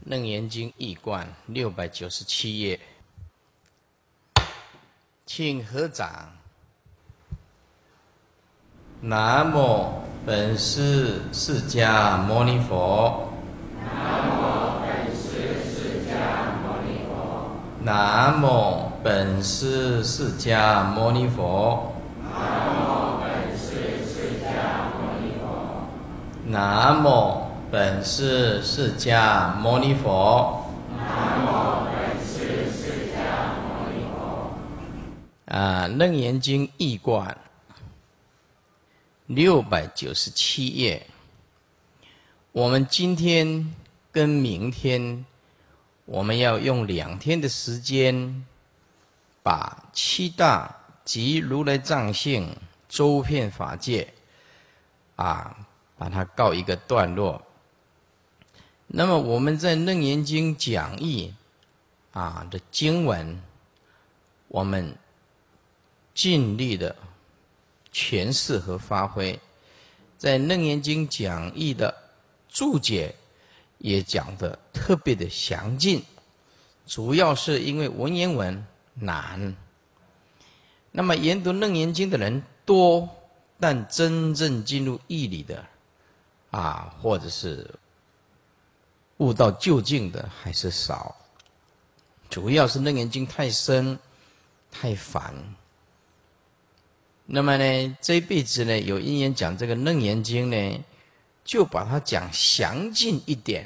楞严经义观697页，请合掌。南无本师释迦牟尼佛。 南无本师释迦牟尼佛。 南无本师释迦牟尼佛。 南无本师释迦牟尼佛。 南无本师释迦牟尼佛。 南无本师释迦牟尼佛。 楞严经义观697页，我们今天跟明天，我们要用2天的时间，把7大及如来藏性周遍法界把它告一个段落。那么我们在楞严经讲义的经文，我们尽力的诠释和发挥，在楞严经讲义的注解也讲得特别的详尽，主要是因为文言文难，那么研读楞严经的人多，但真正进入义理的或者是悟到究竟的还是少，主要是楞严经太深太繁。那么呢，这一辈子呢，有因缘讲这个楞严经呢，就把它讲详尽一点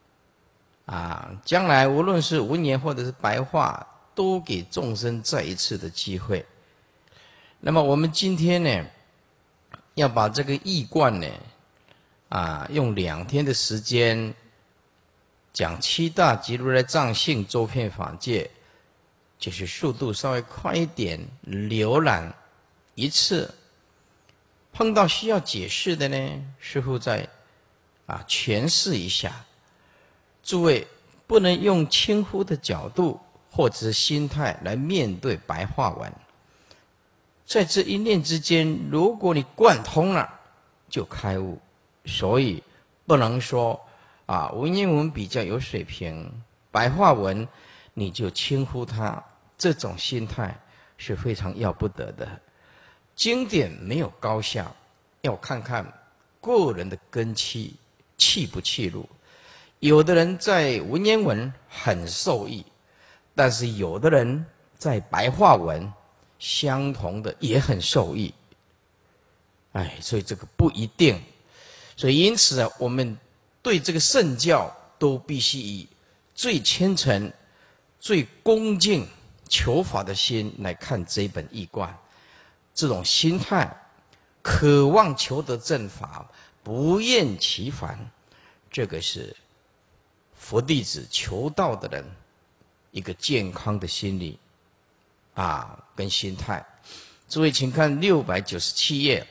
将来无论是文言或者是白话，都给众生再一次的机会。那么我们今天呢，要把这个义观呢用2天的时间讲7大及如来藏性周遍法界，就是速度稍微快一点，浏览一次，碰到需要解释的呢，师父再诠释一下。诸位不能用轻忽的角度或者是心态来面对白话文，在这一念之间，如果你贯通了，就开悟。所以不能说文言文比较有水平，白话文你就轻忽它，这种心态是非常要不得的。经典没有高下，要看看个人的根器契不契入。有的人在文言文很受益，但是有的人在白话文相同的也很受益。所以这个不一定。所以因此我们对这个圣教都必须以最虔诚、最恭敬求法的心来看这一本义观。这种心态，渴望求得正法，不厌其烦，这个是佛弟子求道的人一个健康的心理跟心态。诸位请看697页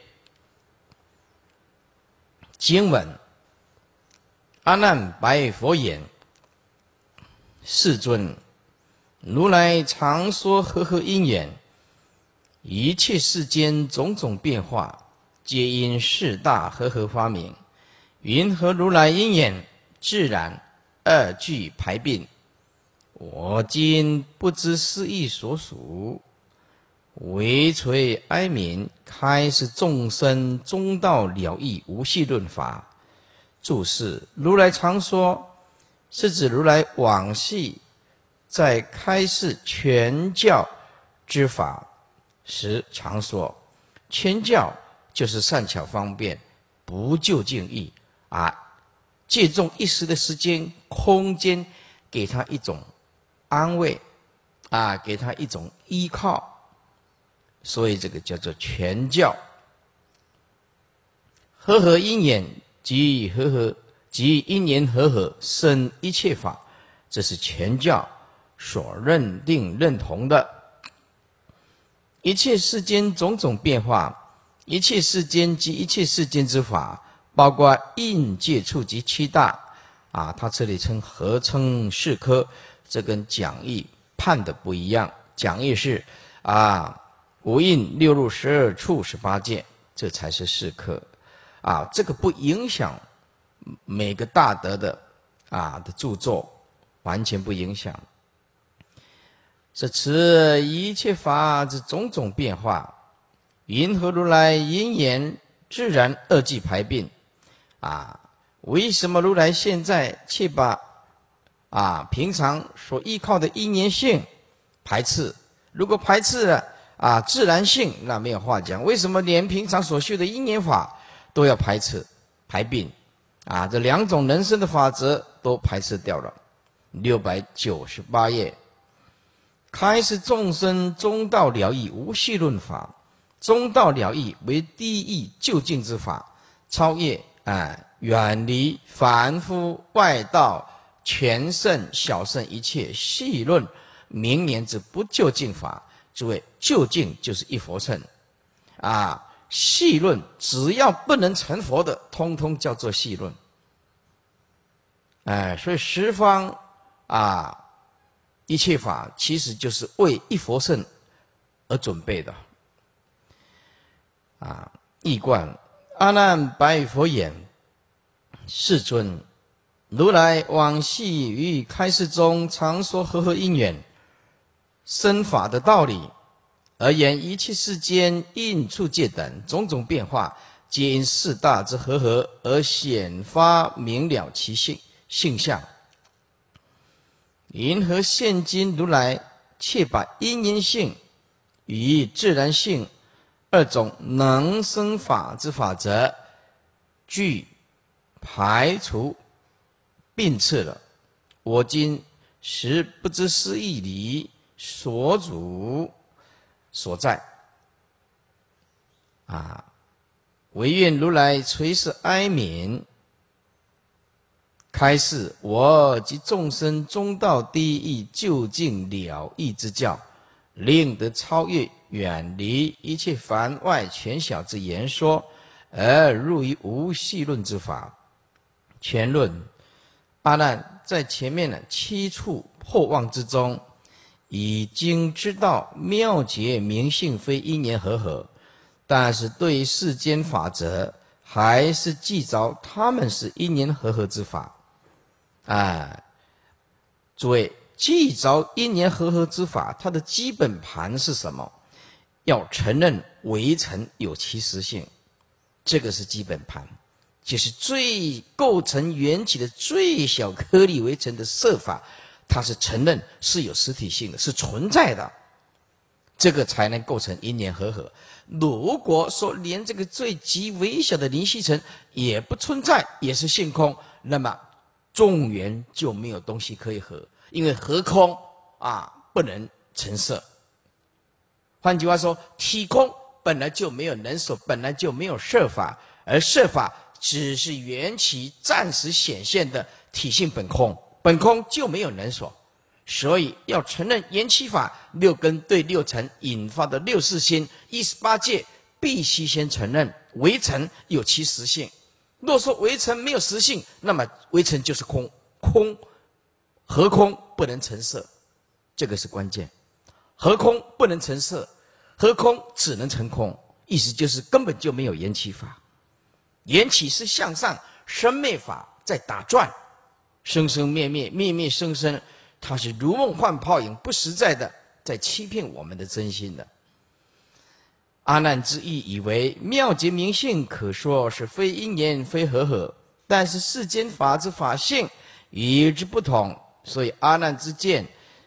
经文。阿难白佛言：世尊，如来常说和合因缘，一切世间种种变化，皆因四大和合发明。云何如来因缘自然二俱排并？我今不知是义所属，唯垂哀悯，开示众生中道了义无系论法。注释：如来常说，是指如来往昔在开示全教之法时常说，全教就是善巧方便，不究竟义借众一时的时间空间，给他一种安慰给他一种依靠，所以这个叫做全教。和合因缘即因缘和合生一切法，这是全教所认定认同的。一切世间种种变化，一切世间及一切世间之法，包括应界处及7大他这里合称4科，这跟讲义判的不一样。讲义是无印6入12处18界，这才是4科这个不影响每个大德的著作完全不影响。是此一切法之种种变化，云何如来因缘自然二际排并为什么如来现在却把平常所依靠的因缘性排斥？如果排斥了自然性，那没有话讲。为什么连平常所修的因缘法都要排斥排并这两种人生的法则都排斥掉了。698页，开示众生中道了义无系论法。中道了义为第一义究竟之法，超越远离凡夫外道全圣小圣一切细论明言之不究竟法。诸位，究竟就是一佛乘细论只要不能成佛的，通通叫做细论。所以十方一切法其实就是为一佛乘而准备的。义观，阿难白佛言：世尊，如来往昔于开示中常说和合因缘生法的道理，而言一切世间应处界等种种变化，皆因四大之和合而显发明了其性相。因何现今如来却把因缘性与自然性二种能生法之法则俱排除并斥了？我今实不知思义理所主所在唯愿如来垂视哀悯，开示我及众生中道第一义究竟了义之教，令得超越远离一切凡外权小之言说，而入于无系论之法。全论，阿难在前面的7处破妄之中，已经知道妙觉明性非因缘和合，但是对于世间法则还是记着他们是因缘和合之法。诸位，记着因缘和合之法，它的基本盘是什么？要承认微尘有其实性，这个是基本盘，就是最构成缘起的最小颗粒微尘的色法，它是承认是有实体性的，是存在的，这个才能构成因缘和合。如果说连这个最极微小的灵犀尘也不存在，也是性空，那么众缘就没有东西可以合，因为合空不能成色。换句话说，体空本来就没有能所，本来就没有色法，而色法只是缘起暂时显现的体性本空，本空就没有能所。所以要承认缘起法6根对6尘引发的6识心18界，必须先承认微尘有其实性。若说微尘没有实性，那么微尘就是空，空合空不能成色，这个是关键。合空不能成色，合空只能成空，意思就是根本就没有缘起法。缘起是向上生灭法在打转，生生灭灭，灭灭生生，它是如梦幻泡影，不实在的，在欺骗我们的真心的。阿难之意以为妙觉明性可说是非因缘非和合，但是世间法之法性与之不同，所以阿难之见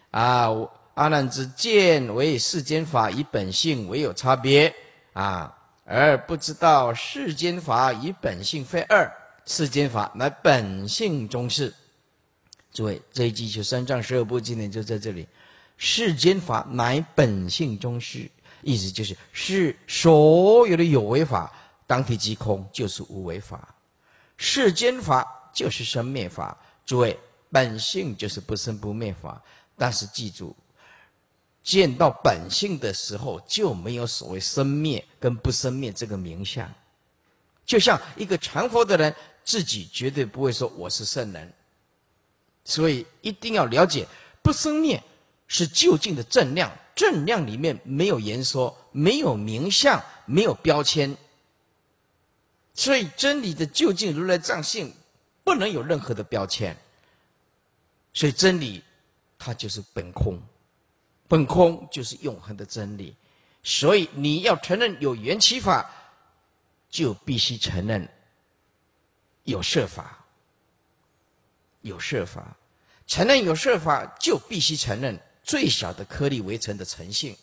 为世间法与本性唯有差别而不知道世间法与本性非二，世间法乃本性中事。诸位，这一集就3藏12部经典就在这里，世间法乃本性中事，意思就是所有的有为法当体即空，就是无为法。世间法就是生灭法，诸位，本性就是不生不灭法。但是记住，见到本性的时候，就没有所谓生灭跟不生灭这个名相。就像一个成佛的人，自己绝对不会说我是圣人。所以一定要了解，不生灭是究竟的正量，正量里面没有言说，没有名相，没有标签。所以真理的究竟如来藏性不能有任何的标签。 所以真理它就是本空，本空就是永恒的真理。所以你要承认有缘起法，就必须承认有色法。有色法，承认有色法，就必须承认最小的颗粒微尘的成性。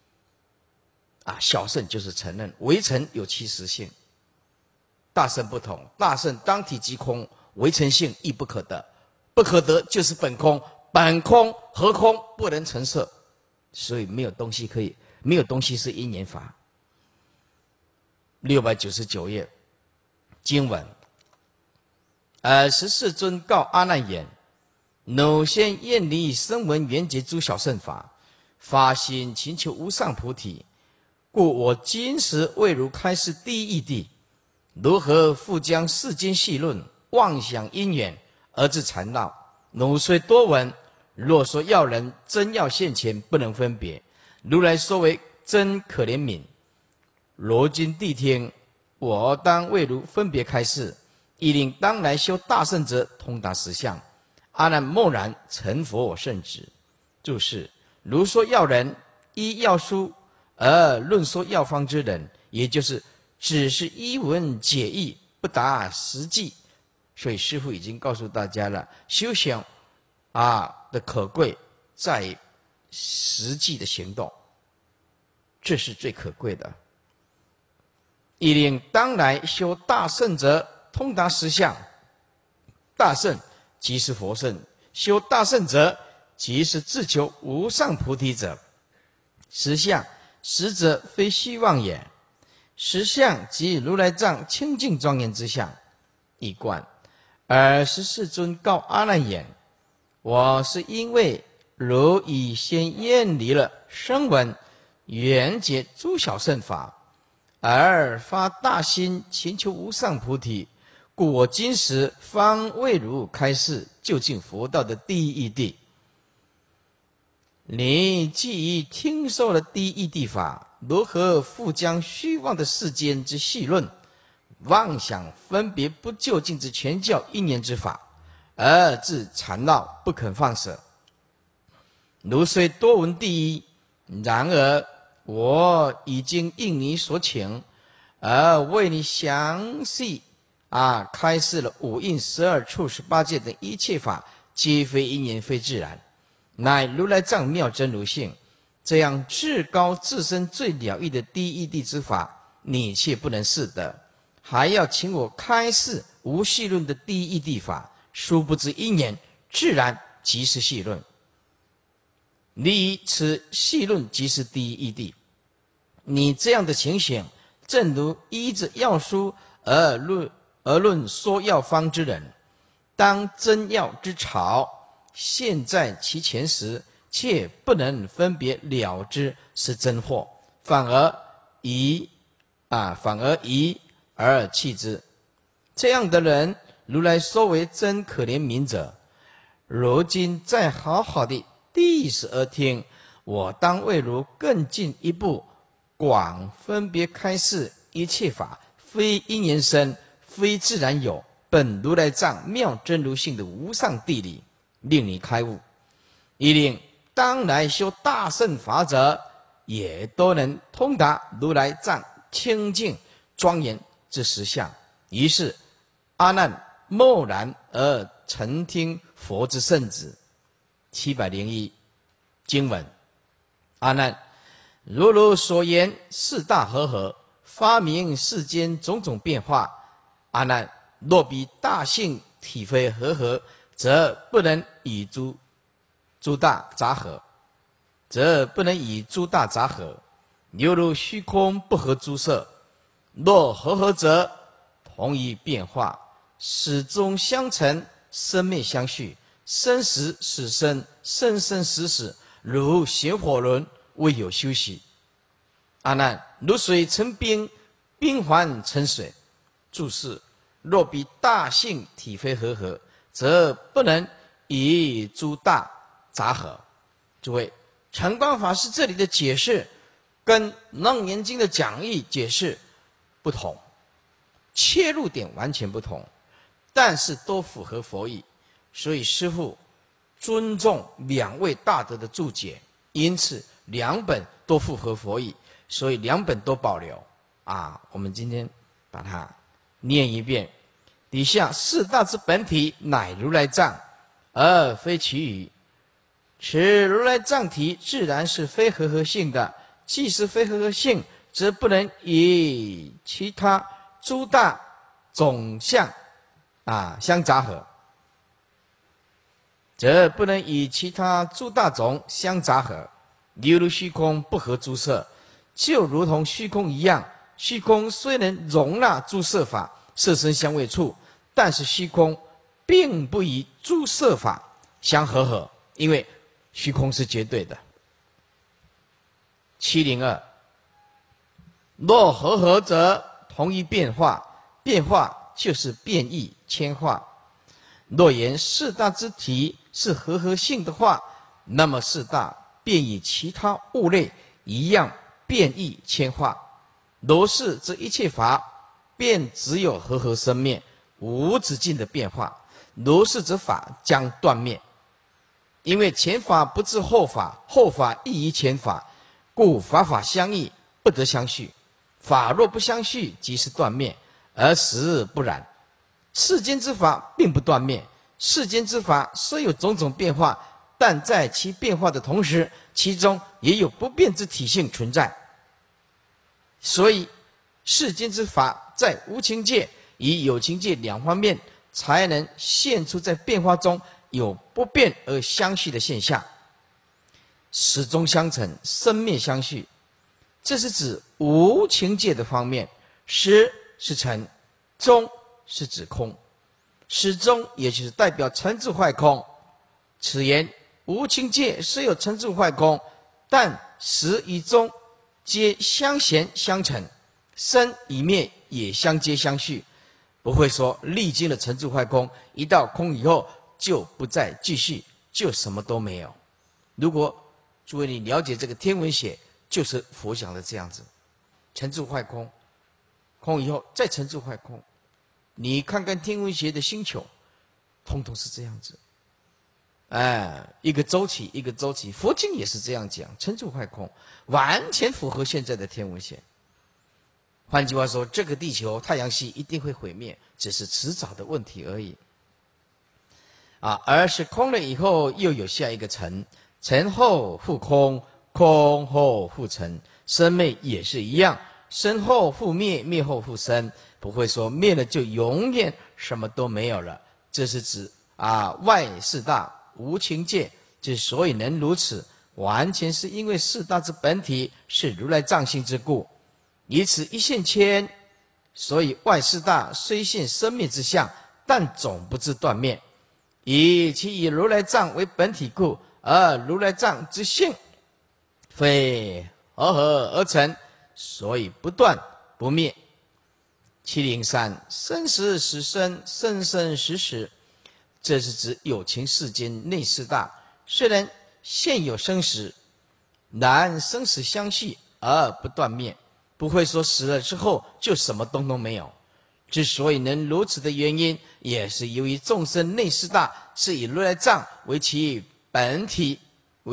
小圣就是承认微尘有其实性，大圣不同，大圣当体即空，微尘性亦不可得，不可得就是本空，本空何空不能成色，所以没有东西可以，没有东西是因缘法。699页经文，14尊告阿难言：汝先厌离声闻缘觉诸小乘法，发心勤求无上菩提，故我今时为汝开示第一义谛，如何复将世间细论，妄想因缘而自缠绕？汝虽多闻，若说要人真要现前，不能分别。如来说为真可怜悯，罗今谛听，我当为汝分别开示，亦令当来修大圣者通达实相。阿难默然成佛圣旨。注释：如说要人依要书而论说药方之人，也就是只是依文解义，不达实际。所以师父已经告诉大家了，修行的可贵在于实际的行动，这是最可贵的。亦令当来修大圣者通达实相，大圣即是佛圣，修大圣者即是自求无上菩提者。实相实则非虚妄也，实相即如来藏清净庄严之相，一观。而14尊告阿难言：我是因为汝已先厌离了声闻缘觉诸小乘法，而发大心勤求无上菩提，故我今时方为汝开示究竟佛道的第一义谛。你既已听受了第一义谛法，如何复将虚妄的世间之细论，妄想分别不究竟之全教因缘之法，而自缠绕不肯放舍？如虽多闻第一，然而我已经应你所请，而为你详细开示了五蕴12处18界等一切法，皆非因缘非自然，乃如来藏妙真如性。这样至高至深最了义的第一义谛之法，你却不能视得，还要请我开示无细论的第一义谛法，殊不知因缘自然即是细论。你以此细论即是第一义谛，你这样的情形，正如依着药书而论说药方之人，当真药之潮现在其前时，却不能分别了知是真货，反而疑而弃之。这样的人，如来说为真可怜悯者。如今再好好的谛实而听，我当为汝更进一步，广分别开示一切法，非因缘生，非自然有，本如来藏妙真如性的无上谛理，令你开悟，亦令当来修大乘法者，也都能通达如来藏清净庄严之实相。于是阿难默然而承听佛之圣旨。701经文：阿难，如所言四大和合，发明世间种种变化。阿难，若比大性体非和合，则不能以诸大杂合，犹如虚空不合诸色。若和合者，同一变化，始终相成，生灭相续，生死死生，生生死死，如旋火轮，未有休息。阿难，如水成冰，冰还成水。注释：若比大性体非和合，则不能以诸大杂合。诸位，澄光法师这里的解释跟《楞严经》的讲义解释不同，切入点完全不同，但是都符合佛意。所以师父尊重两位大德的注解，因此两本都符合佛意，所以两本都保留。我们今天把它念一遍。底下四大之本体乃如来藏，而非其余。此如来藏体自然是非和合性的，既是非和合性，则不能以其他诸大总相相杂合，则不能以其他诸大种相杂合。犹如虚空不合诸色，就如同虚空一样。虚空虽能容纳诸色法，色身相位处，但是虚空并不与诸色法相和合，因为虚空是绝对的。702，若和合则同一变化，变化就是变异迁化。若言四大之体是和合性的话，那么四大便与其他物类一样变异迁化。如是这一切法便只有和合生灭，无止境的变化。如是则法将断灭，因为前法不至后法，后法异于前法，故法法相异，不得相续。法若不相续，即是断灭，而实不然。世间之法并不断灭，世间之法虽有种种变化，但在其变化的同时，其中也有不变之体性存在。所以世间之法在无情界与有情界两方面，才能现出在变化中有不变而相续的现象，始终相承，生灭相续。这是指无情界的方面。始是成，终是指空，始终也就是代表成住坏空。此言无情界虽有成住坏空，但始与终皆相衔相承，生与灭也相接相续，不会说历经了成住坏空，一到空以后就不再继续，就什么都没有。如果诸位你了解这个天文学，就是佛讲的这样子，成住坏空，空以后再成住坏空。你看看天文学的星球，通通是这样子。一个周期一个周期，佛经也是这样讲，成住坏空，完全符合现在的天文学。换句话说，这个地球太阳系一定会毁灭，只是迟早的问题而已。而是空了以后又有下一个成，成后复空，空后复成，生灭也是一样，生后复灭，灭后复生，不会说灭了就永远什么都没有了。这是指外四大无情界之所以能如此，完全是因为四大之本体是如来藏性之故。以此一线牵，所以外四大虽现生灭之相，但总不至断灭。以其以如来藏为本体故，而如来藏之性非和合而成，所以不断不灭。703，生时死生，生生死死，这是指有情世间内四大，虽然现有生死，然生死相续而不断灭，不会说死了之后就什么东东没有。之所以能如此的原因，也是由于众生内四大是以如来藏为其本体，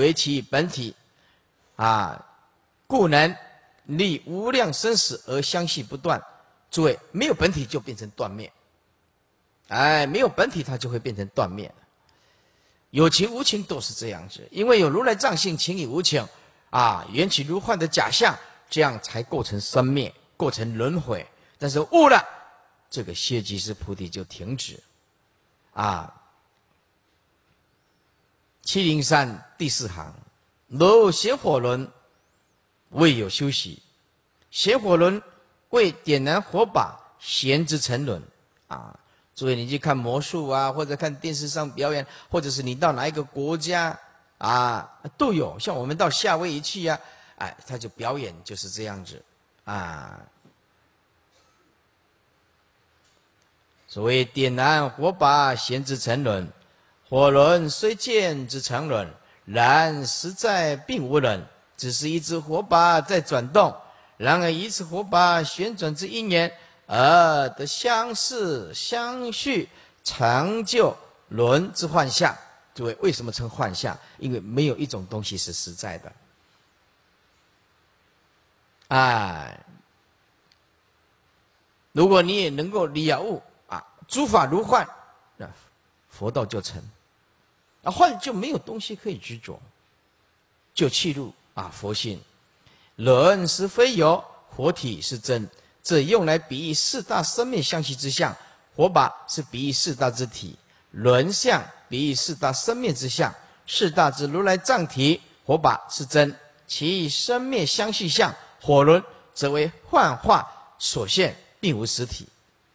故能历无量生死而相续不断。诸位，没有本体就变成断灭，没有本体它就会变成断灭。有情无情都是这样子，因为有如来藏性，情与无情缘起如幻的假象，这样才构成生灭，构成轮回。但是悟了，这个歇即是菩提就停止。703第4行，如显火轮未有休息，显火轮为点燃火把，弦之沉沦。诸位你去看魔术或者看电视上表演，或者是你到哪一个国家都有。像我们到夏威夷去他就表演就是这样子所谓点燃火把，弦之沉沦，火轮虽见之沉沦，然实在并无人，只是一只火把在转动。然而一次火把旋转之因缘，而得相似相续，成就轮之幻象。 诸位，为什么称幻象？因为没有一种东西是实在的。如果你也能够了悟诸法如幻，那佛道就成。幻就没有东西可以执着，就契入佛性。人是非有，活体是真，这用来比喻四大生灭相续之相。火把是比喻四大之体，轮相比喻四大生灭之相。四大之如来藏体，火把是真，其生灭相续相，火轮则为幻化所现，并无实体。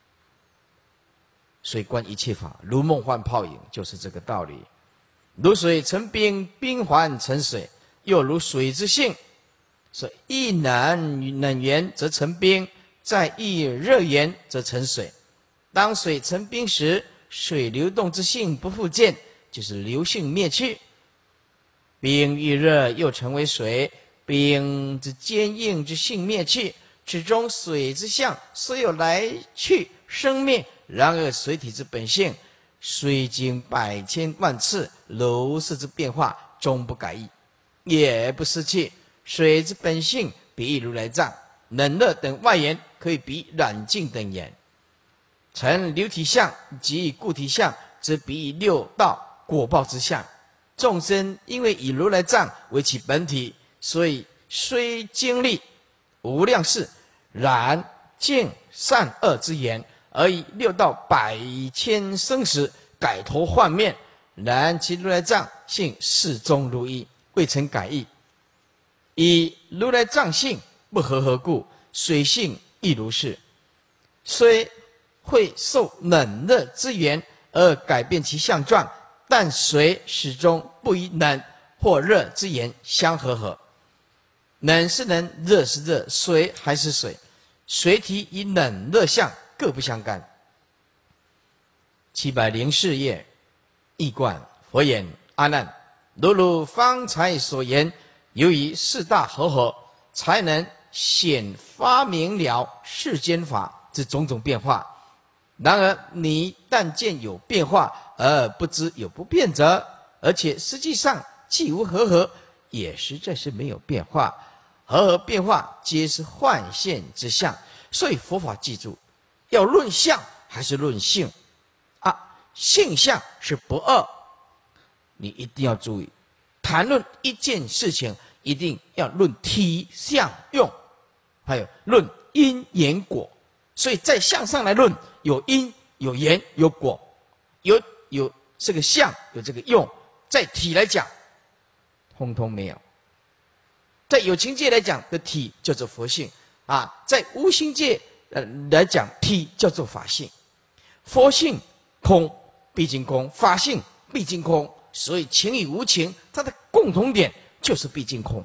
所以观一切法如梦幻泡影，就是这个道理。如水成冰，冰还成水，又如水之性。所以一冷源则成冰，在一热源则成水。当水成冰时，水流动之性不复见，就是流性灭去。冰遇热又成为水，冰之坚硬之性灭去，此中水之相虽有来去生灭，然而水体之本性虽经百千万次如是之变化，终不改易，也不失去。水之本性比喻如来藏，冷热等外缘可以比喻染净等言。成流体相及固体相，则比喻六道果报之相。众生因为以如来藏为其本体，所以虽经历无量世染净善恶之言，而以六道百千生死改头换面，然其如来藏性始终如一，未曾改易。以如来藏性不合合故，水性亦如是。虽会受冷热之缘而改变其相状，但水始终不与冷或热之缘相合合。冷是冷，热是热，水还是水，水体与冷热相各不相干。704页义观，佛言：阿难，如方才所言，由于四大合合，才能显发明了世间法之种种变化。然而你但见有变化，而不知有不变者，而且实际上既无合合，也实在是没有变化。合合变化皆是幻现之相。所以佛法记住，要论相还是论性性相是不二，你一定要注意。谈论一件事情，一定要论体相用，还有论因缘果。所以在相上来论，有因有缘有果，有这个相有这个用。在体来讲，通通没有。在有情界来讲的体叫做佛性在无形界来讲，体叫做法性。佛性空毕竟空，法性毕竟空，所以情与无情它的共同点就是毕竟空。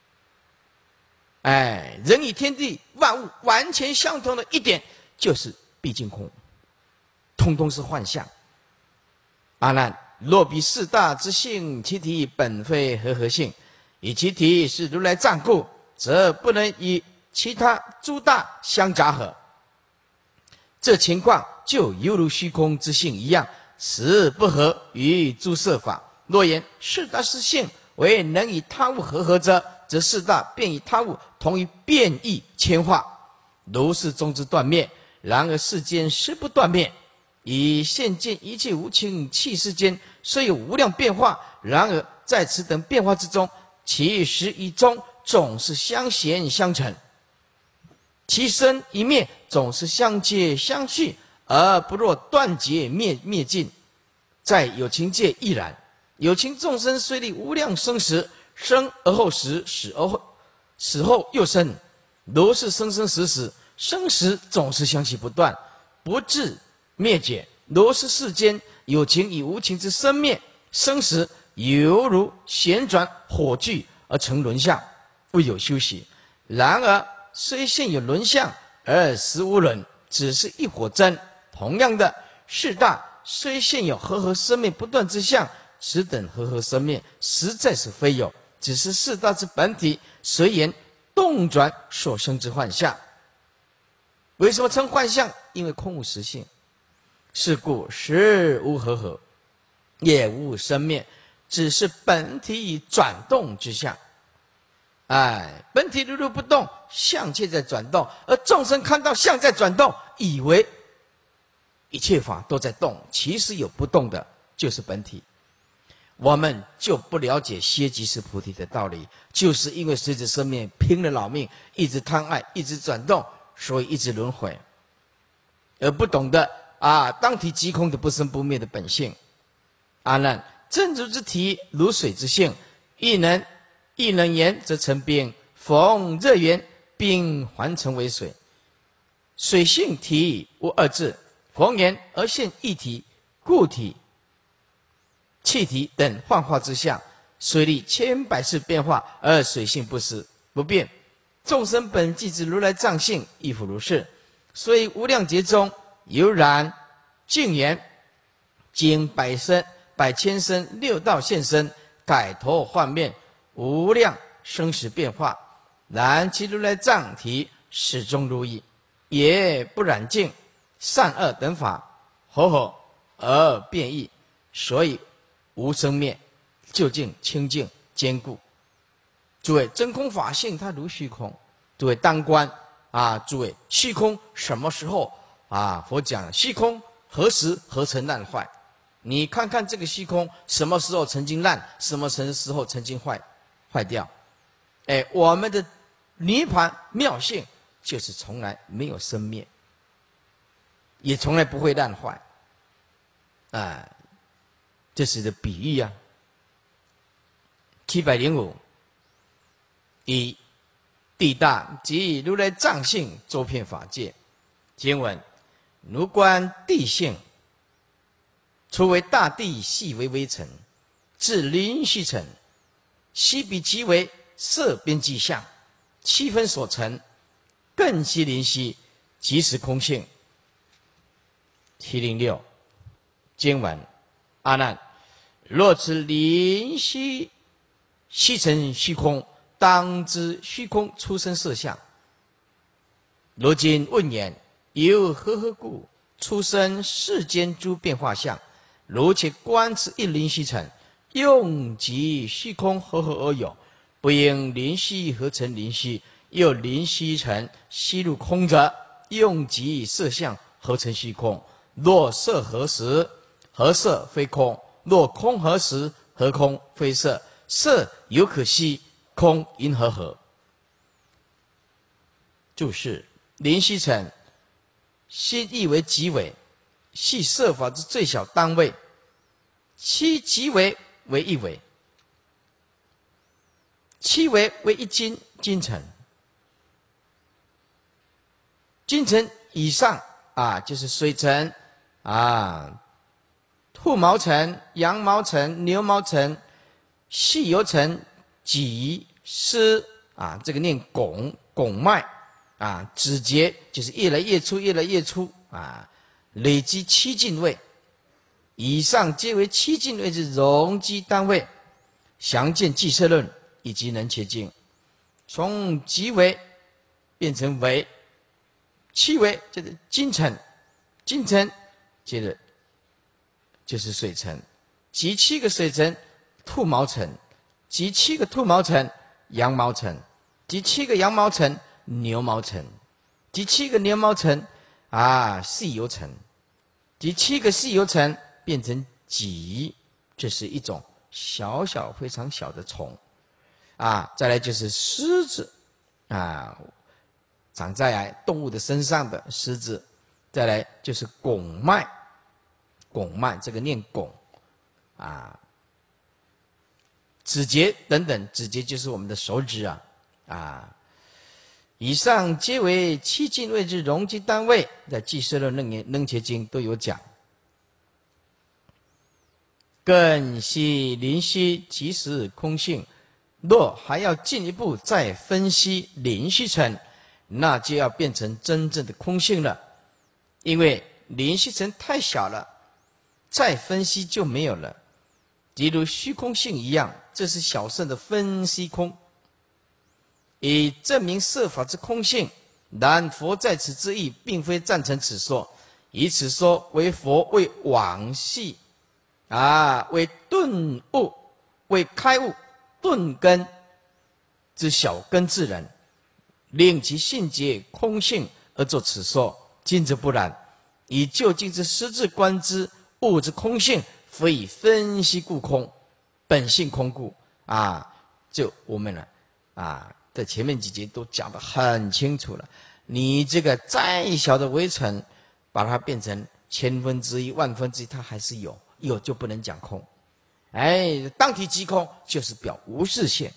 人与天地万物完全相同的一点就是毕竟空，通通是幻象。阿难，若比四大之性，其体本非合合性，以其体是如来藏故，则不能与其他诸大相杂合。这情况就犹如虚空之性一样，实不合于诸色法。若言四大之性为能与他物合合者，则四大便与他物同于变异迁化，如是终之断灭。然而世间实不断灭，以现见一切无情气世间虽有无量变化，然而在此等变化之中，其实一终总是相衔相成，其生一灭总是相接相续，而不若断绝灭尽。在有情界亦然，有情众生虽历无量生死，生而后死，死后又生，如是生生死死，生死总是相续不断，不至灭绝。如是世间有情与无情之生灭生死，犹如旋转火炬而成轮相，未有休息。然而虽现有轮相，而实无轮，只是一火针。同样的，四大虽现有合合生灭不断之相，此等合合生灭实在是非有，只是四大之本体随缘动转所生之幻象。为什么称幻象？因为空无实性，是故实无合合。 也无生灭，只是本体以转动之相。本体如如不动，相却在转动，而众生看到相在转动，以为一切法都在动，其实有不动的，就是本体。我们就不了解歇即是菩提的道理，就是因为随着生命拼了老命，一直贪爱，一直转动，所以一直轮回，而不懂得当体即空的不生不灭的本性。阿难，真如之体如水之性，亦能言则成冰，逢热源，冰还成为水。水性体无二致，逢源而现一体、固体、气体等幻化之相，水力千百次变化，而水性不变。众生本即指如来藏性，亦复如是。所以无量劫中，悠然净缘，经百千生六道现身，改头换面，无量生死变化，然其如来藏体始终如一，也不染净善恶等法，合而变异，所以无生灭，究竟清净坚固。诸位，真空法性它如虚空。诸位当观诸位，虚空什么时候佛讲虚空何时何曾烂坏？你看看这个虚空什么时候曾经烂，什么时候曾经坏掉？我们的涅槃妙性就是从来没有生灭，也从来不会烂坏。这是的比喻啊。705，以地大即如来藏性周遍法界。经文：如观地性，初为大地细微微尘，至灵虚尘，悉比其为色边际相，七分所成，更悉灵虚，即是空性。706，经文：阿难，若此灵虚尘虚空，当知虚空出生色相。如今问言，由何故出生世间诸变化相？如且观此一灵虚尘，用即虚空何而有？不应灵虚合成灵虚，又灵虚尘吸入空者，用即色相合成虚空。若色何时？何色非空？若空何时？何空非色？色犹可吸，空因何合？注释：灵虚尘，心意为极微，系色法之最小单位，其极微为一微，其微为一斤，斤尘。斤尘以上就是水尘兔毛尘、羊毛尘、牛毛尘、细油尘、脊丝这个念汞脉指节就是越来越粗，越来越粗累积七进位，以上皆为七进位之容积单位。详见俱舍论以及能切经。从极微变成微，七微就是金尘，金尘接着就是水尘，集七个水尘兔毛尘，集七个兔毛尘羊毛尘，集七个羊毛尘牛毛尘，集七个牛毛尘细油尘，集七个细油尘变成脊，这是一种小小非常小的虫再来就是虱子长在动物的身上的虱子，再来就是汞脉，汞脉这个念汞指节等等，指节就是我们的手指以上皆为七进位之容积单位，在俱舍论楞伽经都有讲。更悉灵虚即是空性，若还要进一步再分析灵虚尘，那就要变成真正的空性了。因为灵虚尘太小了，再分析就没有了。即如虚空性一样，这是小乘的分析空，以证明色法之空性。然佛在此之意，并非赞成此说，以此说为佛为往昔为顿悟，为开悟顿根之小根之人，令其性结空性而作此说。今则不然，以究竟之实质观之，物之空性，非以分析故空，本性空故。就我们在前面几节都讲得很清楚了。你这个再小的微尘，把它变成千分之一、万分之一，它还是有就不能讲空。当体即空，就是表无事现，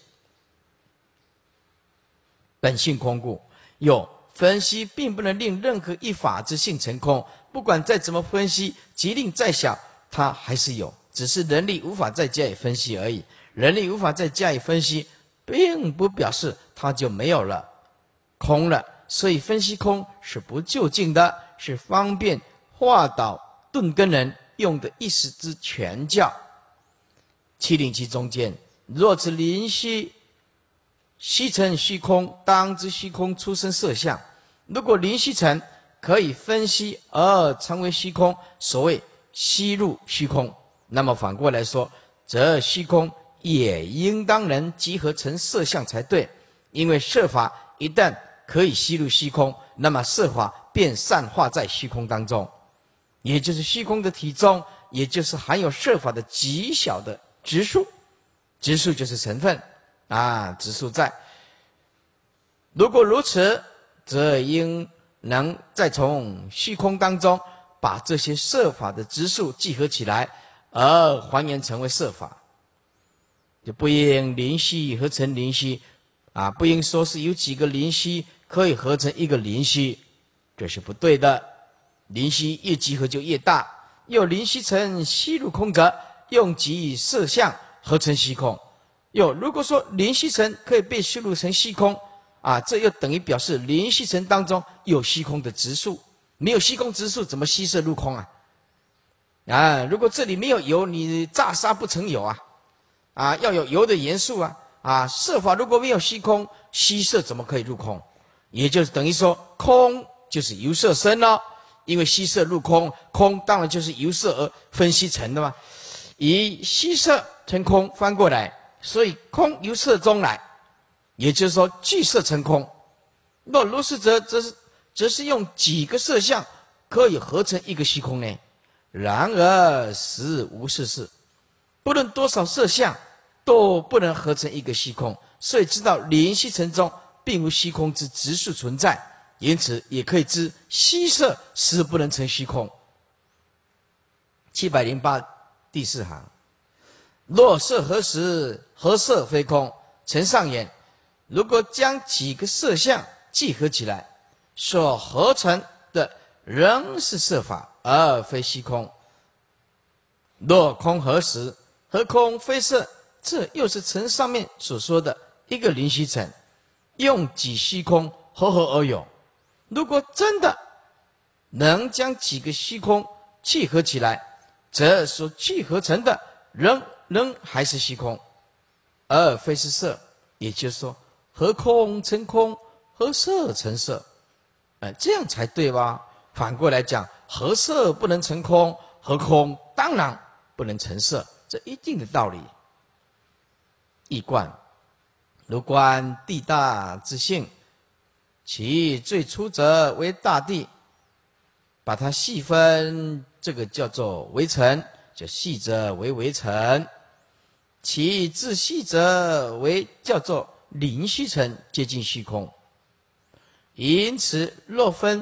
本性空故。有分析并不能令任何一法之性成空，不管再怎么分析，即令再小，它还是有，只是人力无法再加以分析而已。人力无法再加以分析，并不表示它就没有了，空了。所以分析空是不究竟的，是方便化导顿根人用的一时之权教。707中间，若此灵虚虚成虚空，当知虚空出生色相。如果灵虚成可以分析而成为虚空，所谓吸入虚空，那么反过来说，则虚空也应当能集合成色相才对。因为色法一旦可以吸入虚空，那么色法便散化在虚空当中，也就是虚空的体中，也就是含有色法的极小的质数。质数就是成分质数在。如果如此，则应能再从虚空当中把这些色法的质数集合起来，而还原成为色法。就不应灵虚合成灵虚不应说是有几个灵虚可以合成一个灵虚，这是不对的。灵虚越集合就越大。又灵虚成吸入空者，用即色相合成虚空。如果说灵虚层可以被吸入成虚空这又等于表示灵虚层当中有虚空的质数，没有虚空质数怎么吸摄入空如果这里没有油，你炸沙不成油要有油的元素色法如果没有虚空，虚色怎么可以入空？也就是等于说，空就是由色生了，因为虚色入空，空当然就是由色而分析成的嘛。以虚色成空，翻过来，所以空由色中来，也就是说聚色成空。若如是则是用几个色相可以合成一个虚空呢？然而实无是事，不论多少色相都不能合成一个虚空。所以知道灵虚层中并无虚空之质数存在，因此也可以知虚色实不能成虚空。708第4行，若色何时？何色非空？承上言，如果将几个色相集合起来，所合成的仍是色法，而非虚空。若空何时？何空非色？这又是承上面所说的一个灵虚层，用几虚空合合而有。如果真的能将几个虚空聚合起来，则所聚合成的仍还是虚空，而非是色。也就是说，何空成空，何色成色，这样才对吧？反过来讲，何色不能成空，何空当然不能成色，这一定的道理。易观，如观地大之性，其最初则为大地，把它细分，这个叫做微尘，就细则为微尘；其至细则为叫做灵虚尘，接近虚空。因此，若分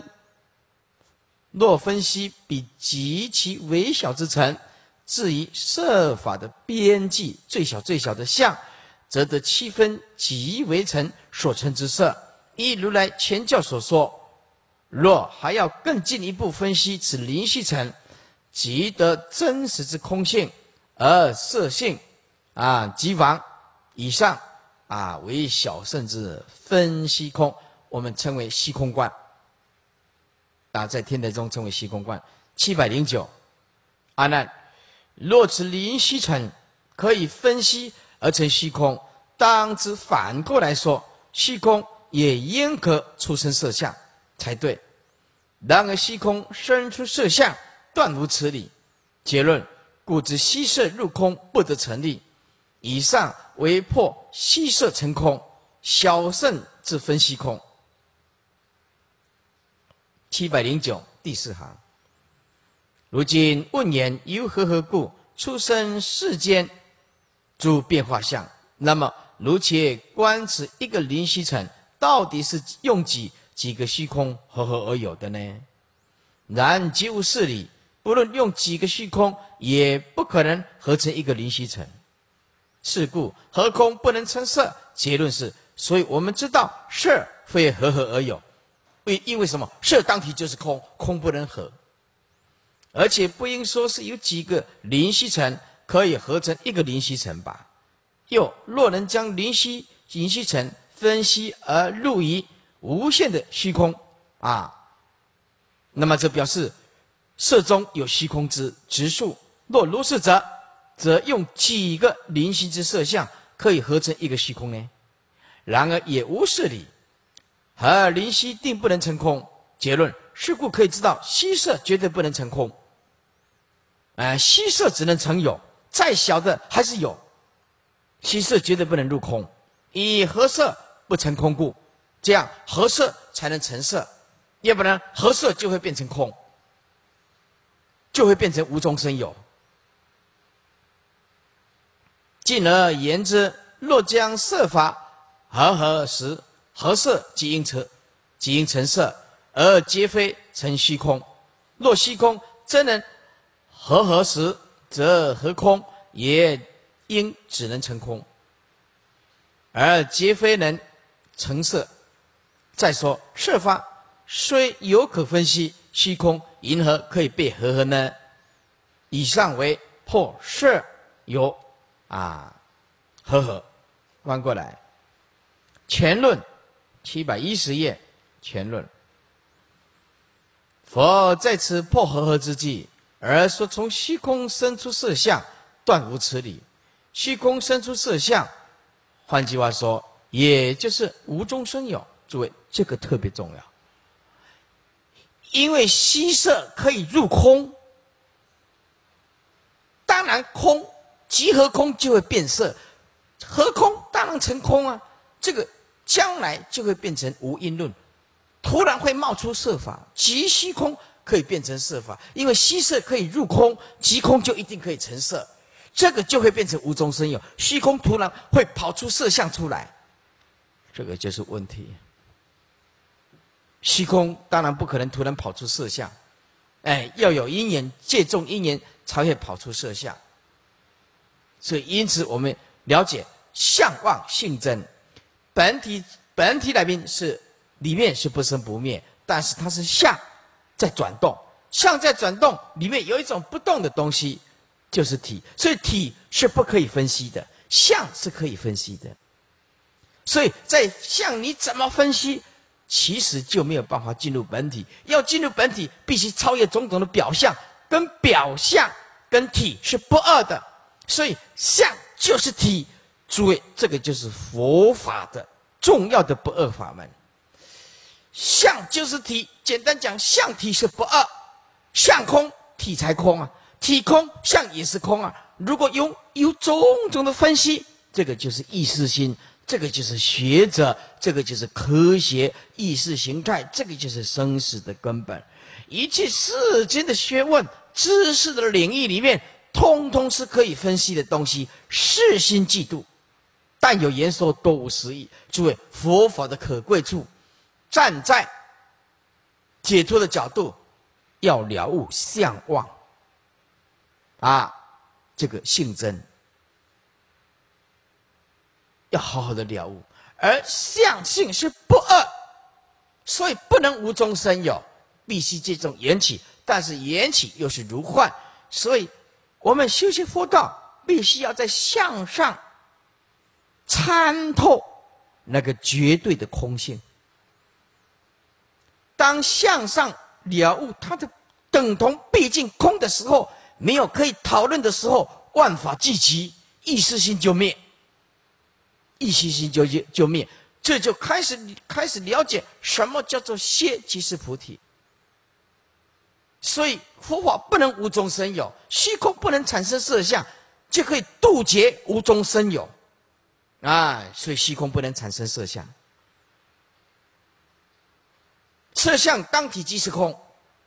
析比极其微小之尘，至于色法的边际最小的相，则得七分极微尘所成之色。依如来前教所说，若还要更进一步分析此灵虚尘，即得真实之空性，而色性即往以上为小圣之分析空，我们称为虚空观在天台中称为虚空观。709，阿难，若此灵虚尘可以分析而成虚空，当知反过来说，虚空也应可出生色相才对。然而虚空生出色相，断无此理。结论： 故知悉摄入空不得成立。以上为破悉摄成空，小圣之分析空。709第4行。如今问言由何故出生世间诸变化相？那么如且观此一个灵虚尘，到底是用几个虚空合而有的呢？然即无是理，不论用几个虚空，也不可能合成一个灵虚尘。是故合空不能成色。结论是，所以我们知道色非合而有，因为什么？色当体就是空，空不能合。而且不应说是有几个灵虚尘可以合成一个灵虚尘吧？又若能将灵虚尘分析而入于无限的虚空那么这表示色中有虚空之质数。若如是则用几个灵虚之色相可以合成一个虚空呢？然而也无是理，而灵虚定不能成空。结论是故可以知道，虚色绝对不能成空。虚色只能成有，再小的还是有。虚色绝对不能入空，以合色不成空故，这样合色才能成色，要不然合色就会变成空，就会变成无中生有。进而言之，若将色法合时，合色即应成色，而皆非成虚空。若虚空真能合时，则合空也应只能成空，而皆非能成色。再说色法虽有可分析，虚空因何可以被合呢？以上为破色有合。翻过来，前论710页，前论。佛在此破合之际，而说从虚空生出色相，断无此理。虚空生出色相，换句话说，也就是无中生有。诸位，这个特别重要，因为虚色可以入空，当然空即合空就会变色，合空当然成空啊。这个将来就会变成无因论，突然会冒出色法，即虚空可以变成色法，因为虚色可以入空，即空就一定可以成色，这个就会变成无中生有。虚空突然会跑出色相出来，这个就是问题。虚空当然不可能突然跑出色相，要有因缘，借重因缘才会跑出色相。所以因此我们了解相妄性真，本体里面是不生不灭，但是它是相在转动，相在转动，里面有一种不动的东西，就是体。所以体是不可以分析的，相是可以分析的。所以在相你怎么分析，其实就没有办法进入本体。要进入本体，必须超越种种的表象，跟表象跟体是不二的。所以相就是体，诸位，这个就是佛法的重要的不二法门。相就是体，简单讲，相体是不二，相空体才空啊，体空相也是空啊。如果有种种的分析，这个就是意识心，这个就是学者，这个就是科学意识形态，这个就是生死的根本。一切世间的学问知识的领域里面，通通是可以分析的东西，世心嫉妒，但有言说多无实义。诸位，佛法的可贵处，站在解脱的角度，要了悟相妄这个性真，要好好的了悟。而相性是不二，所以不能无中生有，必须这种缘起，但是缘起又是如幻，所以我们修习佛道，必须要在相上参透那个绝对的空性。当相上了悟它的等同毕竟空的时候，没有可以讨论的时候，万法俱寂，意识心就灭，意识心就灭，这就开始了解什么叫做歇即是菩提。 所以佛法不能无中生有，虚空不能产生色相，就可以杜绝无中生有。所以虚空不能产生色相，色相当体即是空，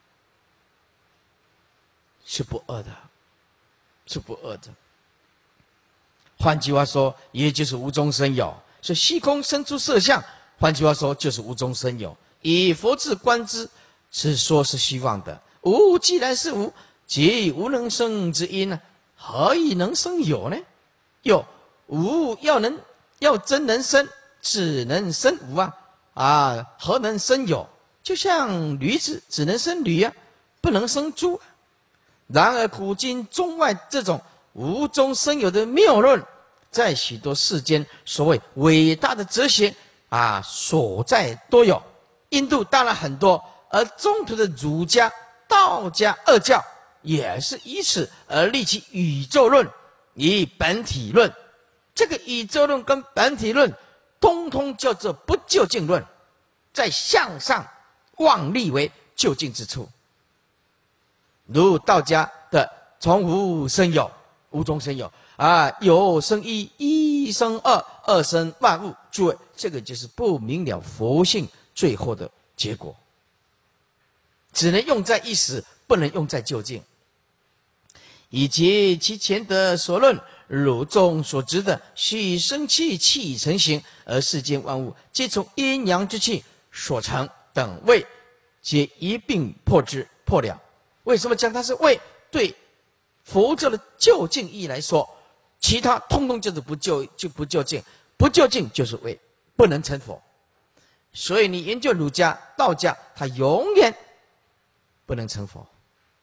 是不二的，是不二的。换句话说，也就是无中生有。所以虚空生出色相，换句话说就是无中生有。以佛智观之，是说是虚妄的。无既然是无，即无能生之因呢？何以能生有呢？有无要真能生，只能生无何能生有？就像驴子只能生驴不能生猪。然而古今中外这种无中生有的谬论，在许多世间所谓伟大的哲学所在都有。印度当然很多，而中途的儒家、道家二教也是以此而立其宇宙论以本体论。这个宇宙论跟本体论通通叫做不究竟论，在向上妄立为究竟之处。如道家的从无生有，无中生有有生一，一生二，二生万物。诸位，这个就是不明了佛性最后的结果，只能用在一时，不能用在究竟。以及其前的所论，汝众所知的虚生气，气成形，而世间万物皆从阴阳之气所成等谓，皆一并破了。为什么讲它是谓？对佛教的究竟义来说，其他通通就是不究竟，不究竟就是谓，不能成佛。所以你研究儒家、道家，他永远不能成佛。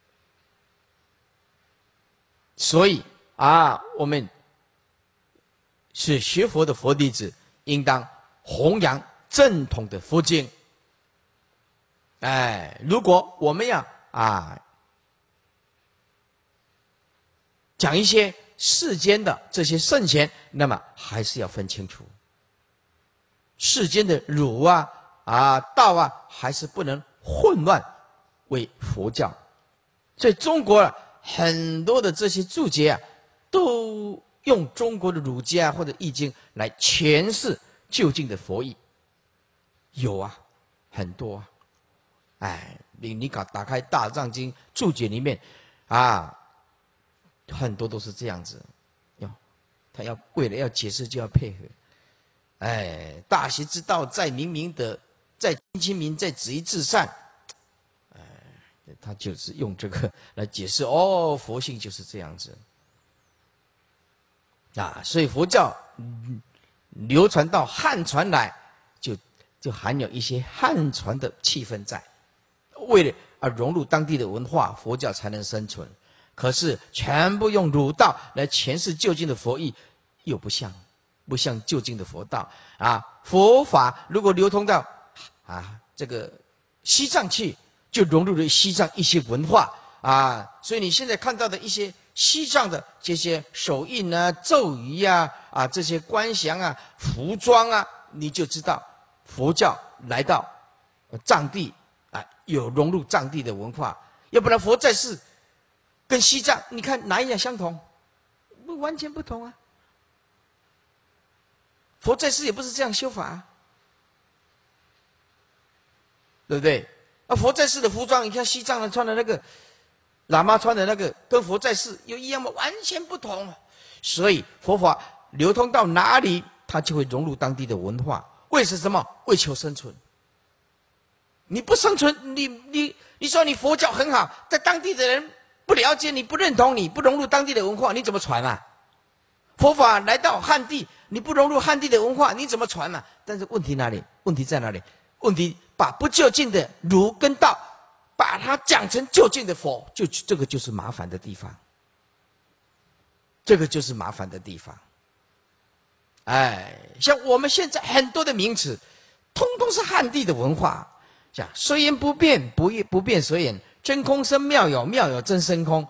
所以我们是学佛的佛弟子，应当弘扬正统的佛经。如果我们要讲一些世间的这些圣贤，那么还是要分清楚，世间的儒道还是不能混乱为佛教。所以中国很多的这些注解都用中国的儒家或者易经来诠释究竟的佛意，有很多你打开大藏经注解里面很多都是这样子，他为了要解释就要配合。大学之道，在明明德，在亲亲民，在止于至善。他就是用这个来解释佛性就是这样子。所以佛教流传到汉传来，就含有一些汉传的气氛在。为了融入当地的文化，佛教才能生存。可是全部用儒道来诠释究竟的佛意，又不像究竟的佛道佛法如果流通到这个西藏去，就融入了西藏一些文化所以你现在看到的一些西藏的这些手印咒语这些观想服装你就知道佛教来到藏地有融入藏地的文化。要不然佛在世跟西藏你看哪一样相同？完全不同佛在世也不是这样修法对不对？佛在世的服装，你看西藏人穿的那个，喇嘛穿的那个，跟佛在世有一样吗？完全不同。所以佛法流通到哪里，它就会融入当地的文化。为什么？为求生存。你不生存，你说你佛教很好，在当地的人不了解你，不认同你，不融入当地的文化，你怎么传佛法来到汉地，你不融入汉地的文化，你怎么传但是问题哪里？问题在哪里？问题把不究竟的儒跟道，把它讲成究竟的佛，这个就是麻烦的地方。这个就是麻烦的地方。像我们现在很多的名词，通通是汉地的文化，像虽言不变，不变随言，真空生妙有，妙有真生空。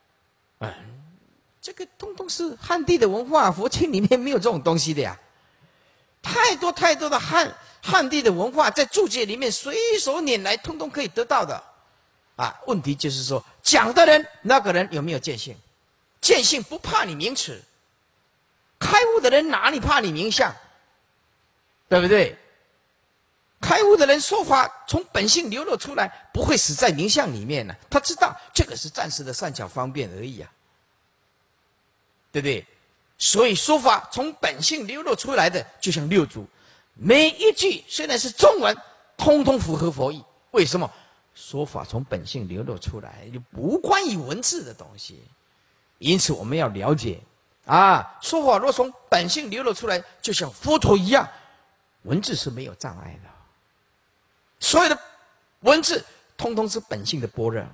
这个通通是汉地的文化，佛经里面没有这种东西的呀。太多太多的汉地的文化，在注解里面随手拈来，通通可以得到的。 问题就是说，讲的人那个人有没有见性？见性不怕你名词，开悟的人哪里怕你名相？对不对？开悟的人说法从本性流露出来，不会死在名相里面呢。他知道这个是暂时的善巧方便而已啊，对不对？所以说法从本性流露出来的，就像六祖，每一句虽然是中文，通通符合佛意。为什么？说法从本性流露出来，就不关于文字的东西。因此我们要了解说法若从本性流露出来，就像佛陀一样，文字是没有障碍的。所有的文字通通是本性的般若。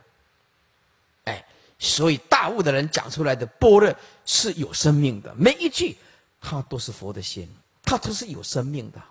所以大悟的人讲出来的般若是有生命的，每一句它都是佛的心，它都是有生命的。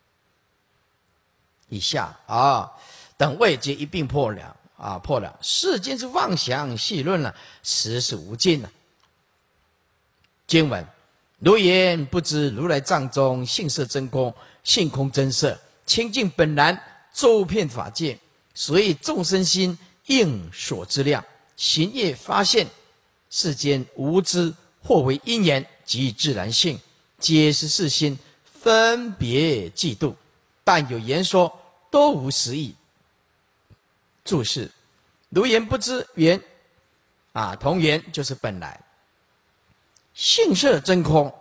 以下等位皆一并破了破了。世间之妄想细论了，实是无尽了。经文：如言不知如来藏中性色真空，性空真色，清净本然，周遍法界，所以众生心应所知量，行业发现，世间无知或为因缘及自然性，皆是世心分别嫉妒，但有言说，都无实义。注释：如言不知，缘同源就是本来。性色真空，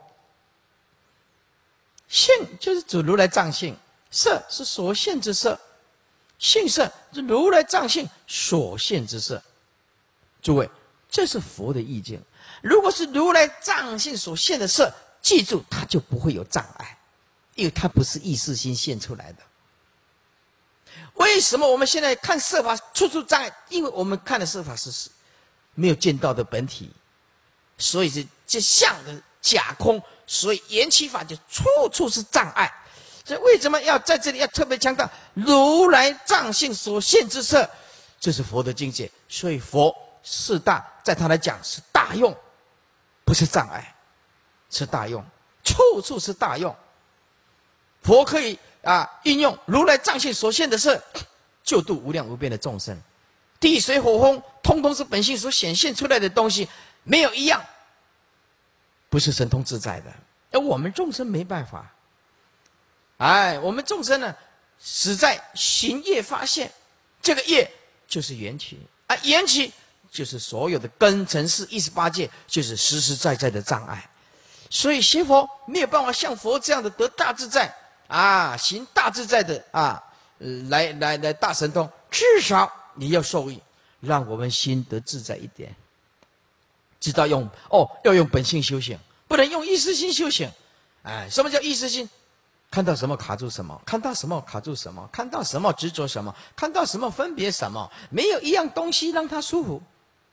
性就是指如来藏性，色是所现之色，性色是如来藏性所现之色。诸位，这是佛的意境。如果是如来藏性所现的色，记住它就不会有障碍，因为它不是意识心现出来的。为什么我们现在看色法处处障碍？因为我们看的色法是没有见到的本体，所以这相的假空，所以缘起法就处处是障碍。所以为什么要在这里要特别强调如来藏性所现之色？这是佛的境界。所以佛四大在他来讲是大用，不是障碍，是大用，处处是大用。佛可以运用如来藏性所现的色，救度无量无边的众生。地水火风通通是本性所显现出来的东西，没有一样不是神通自在的。而我们众生没办法，我们众生呢，死在行业发现，这个业就是缘起，缘起就是所有的根尘世18界，就是实实在在的障碍。所以学佛没有办法像佛这样的得大自在行大自在的来大神通，至少你要受益，让我们心得自在一点。知道要用本性修行，不能用意识心修行。什么叫意识心？看到什么卡住什么，看到什么卡住什么，看到什么执着什么，看到什么分别什么，没有一样东西让他舒服，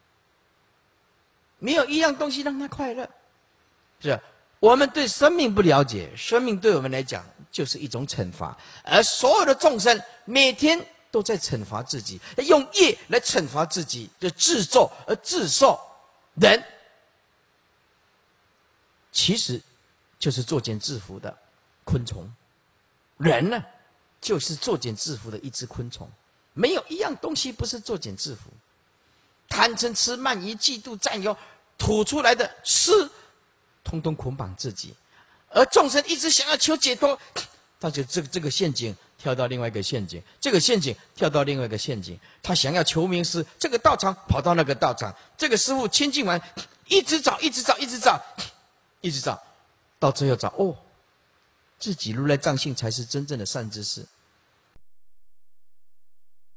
没有一样东西让他快乐。是我们对生命不了解，生命对我们来讲就是一种惩罚，而所有的众生每天都在惩罚自己，用业来惩罚自己，就自咒而自受。人其实就是作茧自缚的昆虫，人呢就是作茧自缚的一只昆虫，没有一样东西不是作茧自缚。贪嗔痴慢疑嫉妒占有吐出来的丝，通通捆绑自己，而众生一直想要求解脱，他就这个陷阱跳到另外一个陷阱，这个陷阱跳到另外一个陷阱。他想要求名师，这个道场跑到那个道场，这个师父清净完，一直找，到最后找自己如来藏性才是真正的善知识。